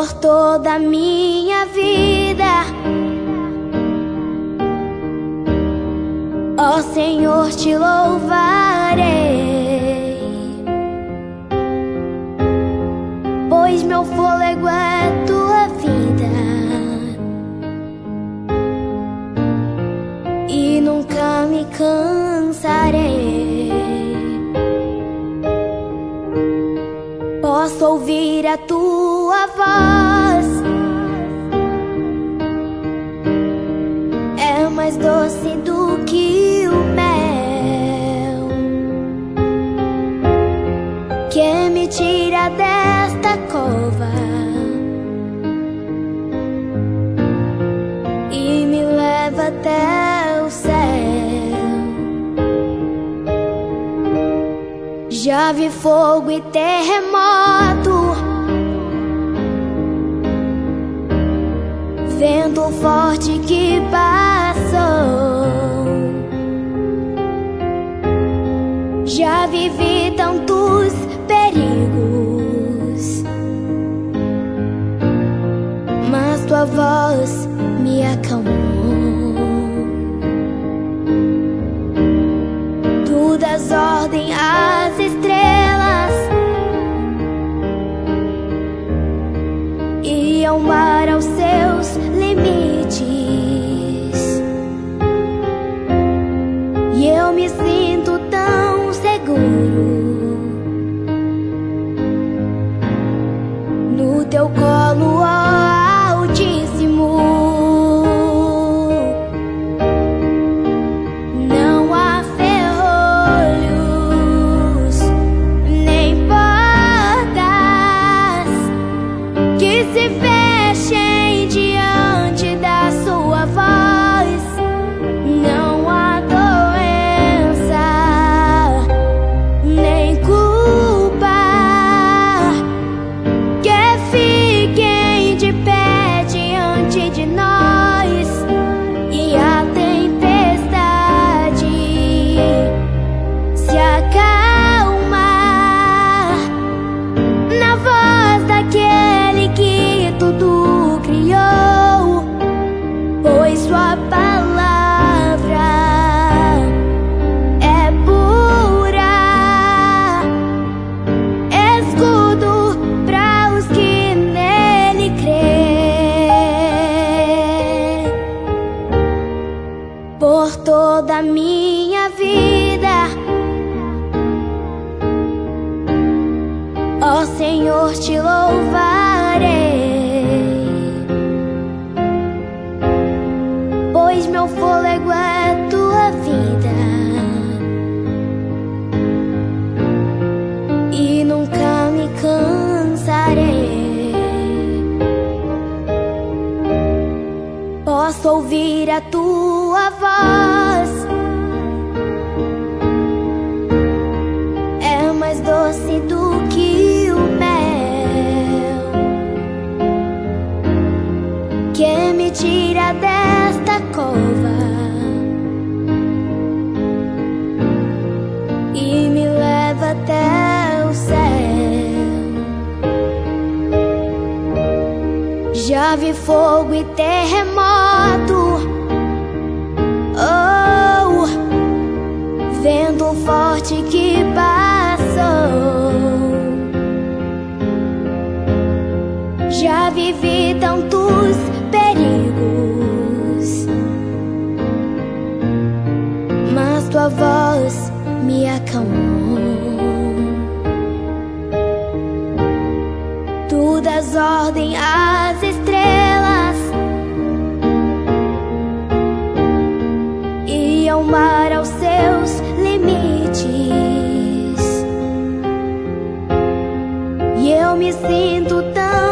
por toda a minha vida. Ó Senhor, te louvarei, pois meu fôlego é tua vida e nunca me cansarei. Posso ouvir a tua voz, é mais doce do que o mel, que me tira desta cova e me leva até o céu. Já vi fogo e terremoto, vento forte que passou. Já vivi tantos perigos, mas tua voz me acalmou. Tu das ordem às estrelas e ao mar aos seus limites, e eu me sinto tão seguro no teu colo, ó Altíssimo. Não há ferrolhos nem portas que se fechem diante da sua voz. Não há doença nem culpa que fiquem de pé diante de nós. E a tempestade se acalma na voz daquele que tudo criou, pois sua palavra é pura, escudo para os que nele crêem. Por toda a minha vida, ó Senhor, te louvarei, pois meu fôlego é tua vida e nunca me cansarei. Posso ouvir a tua voz, é mais doce do que o mel, que me tira desta cova e me leva até o céu. Já vi fogo e terremoto, oh, vento forte que passou. Já vivi tantos perigos, mas tua voz me acalmou. Tu das ordem às estrelas e ao mar aos seus limites, e eu me sinto tão